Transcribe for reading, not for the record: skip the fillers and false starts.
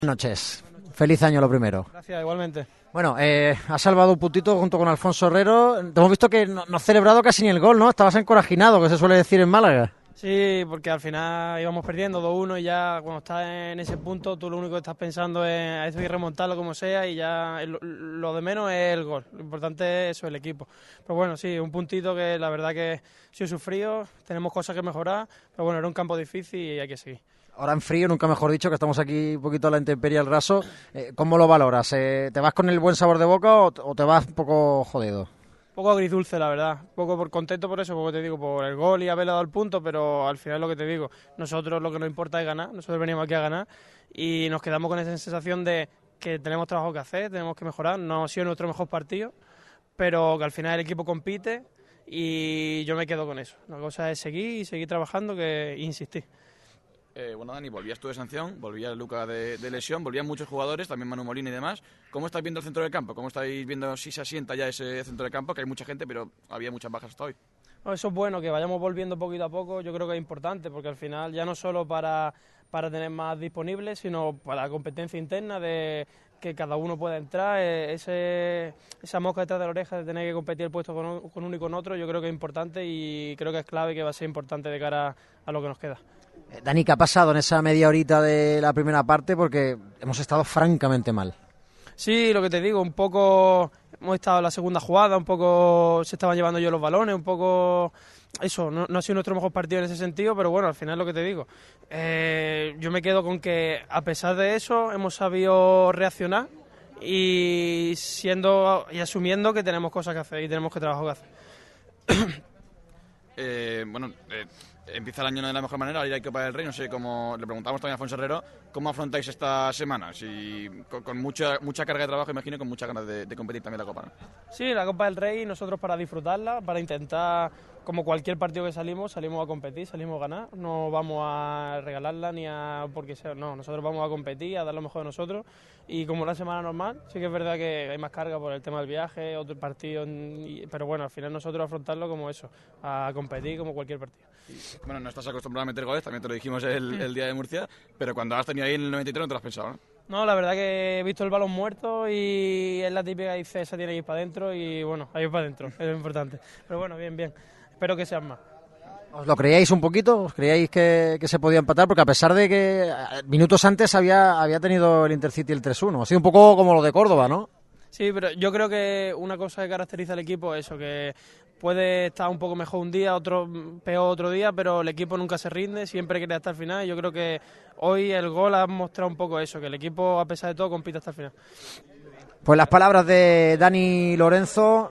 Buenas noches. Feliz año lo primero. Gracias, igualmente. Bueno, has salvado un puntito junto con Alfonso Herrero. Te hemos visto que no has celebrado casi ni el gol, ¿no? Estabas encorajinado, que se suele decir en Málaga. Sí, porque al final íbamos perdiendo 2-1 y ya cuando estás en ese punto tú lo único que estás pensando es a eso y remontarlo como sea y ya lo de menos es el gol. Lo importante es eso, el equipo. Pero bueno, sí, un puntito que la verdad que sí he sufrido, tenemos cosas que mejorar, pero bueno, era un campo difícil y hay que seguir. Ahora en frío, nunca mejor dicho, que estamos aquí un poquito a la intemperie al raso. ¿Cómo lo valoras? ¿Te vas con el buen sabor de boca o te vas un poco jodido? Un poco agridulce, la verdad. Un poco contento por eso, porque te digo, por el gol y haberle dado el punto, pero al final lo que te digo, nosotros lo que nos importa es ganar, nosotros venimos aquí a ganar y nos quedamos con esa sensación de que tenemos trabajo que hacer, tenemos que mejorar, no ha sido nuestro mejor partido, pero que al final el equipo compite y yo me quedo con eso. La cosa es seguir y seguir trabajando, que insistir. Bueno, Dani, volvías tú de sanción, volvía Luca de lesión, volvían muchos jugadores, también Manu Molina y demás. ¿Cómo estáis viendo el centro del campo? ¿Cómo estáis viendo si se asienta ya ese centro del campo? Que hay mucha gente, pero había muchas bajas hasta hoy. No, eso es bueno, que vayamos volviendo poquito a poco, yo creo que es importante, porque al final ya no solo para tener más disponibles, sino para la competencia interna de que cada uno pueda entrar, esa mosca detrás de la oreja de tener que competir el puesto con uno y con otro, yo creo que es importante y creo que es clave y que va a ser importante de cara a lo que nos queda. Dani, ¿qué ha pasado en esa media horita de la primera parte? Porque hemos estado francamente mal. Sí, lo que te digo, un poco hemos estado en la segunda jugada, un poco se estaban llevando yo los balones, un poco eso, no ha sido nuestro mejor partido en ese sentido, pero bueno, al final lo que te digo, yo me quedo con que a pesar de eso hemos sabido reaccionar y asumiendo que tenemos cosas que hacer y tenemos que trabajar que hacer. Empieza el año de la mejor manera, ahora hay Copa del Rey, no sé cómo, le preguntamos también a Alfonso Herrero, ¿cómo afrontáis esta semana? Si, con mucha carga de trabajo, imagino, y con muchas ganas de competir también la Copa, ¿no? Sí, la Copa del Rey, nosotros para disfrutarla, para intentar, como cualquier partido que salimos a competir, salimos a ganar, no vamos a regalarla ni a porque sea, no, nosotros vamos a competir, a dar lo mejor de nosotros y como una semana normal, sí que es verdad que hay más carga por el tema del viaje, otro partido, pero bueno, al final nosotros afrontarlo como eso, a competir como cualquier partido. Bueno, no estás acostumbrado a meter goles, también te lo dijimos el día de Murcia, pero cuando has tenido ahí en el 93 no te lo has pensado, ¿no? No, la verdad que he visto el balón muerto y es la típica que dice, esa tiene que ir para adentro y bueno, hay que ir para adentro, es lo importante. Pero bueno, bien, espero que sean más. ¿Os lo creíais un poquito? ¿Os creíais que se podía empatar? Porque a pesar de que minutos antes había tenido el Intercity el 3-1, ha sido un poco como lo de Córdoba, ¿no? Sí, pero yo creo que una cosa que caracteriza al equipo es eso, que puede estar un poco mejor un día, otro peor otro día, pero el equipo nunca se rinde, siempre quiere hasta el final. Y yo creo que hoy el gol ha mostrado un poco eso, que el equipo, a pesar de todo, compite hasta el final. Pues las palabras de Dani Lorenzo.